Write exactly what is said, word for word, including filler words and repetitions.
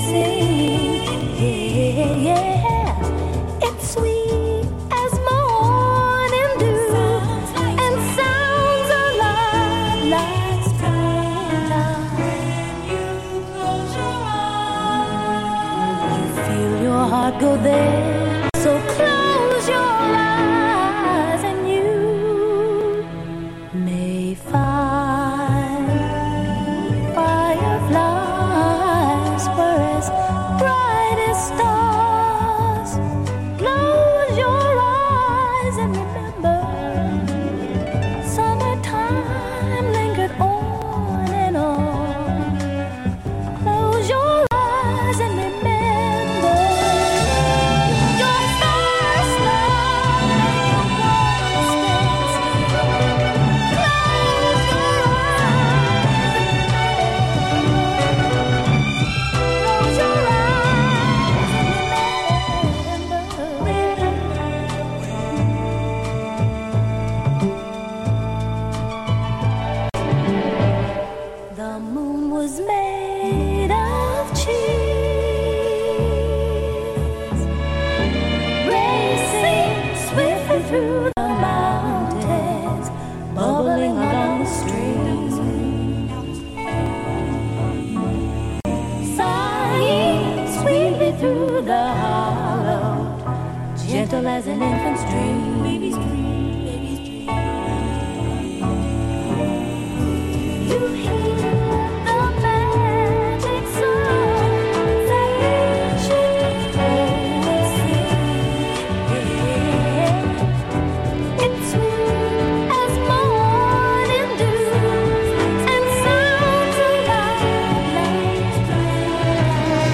sing. Yeah, yeah. It's sweet as morning dew and sounds a lot like springtime. You close your eyes, you feel your heart go there. So close your eyes and you may find fireflies were as bright as stars. Close your eyes and remember, summertime lingered on and on. Close your eyes and remember, your first love made the world stand still. Close your eyes and close your eyes and remember. The moon was made of cheese, racing swiftly through the mountains, bubbling along the streams, sighing sweetly through the hollow, gentle as an infant's dream.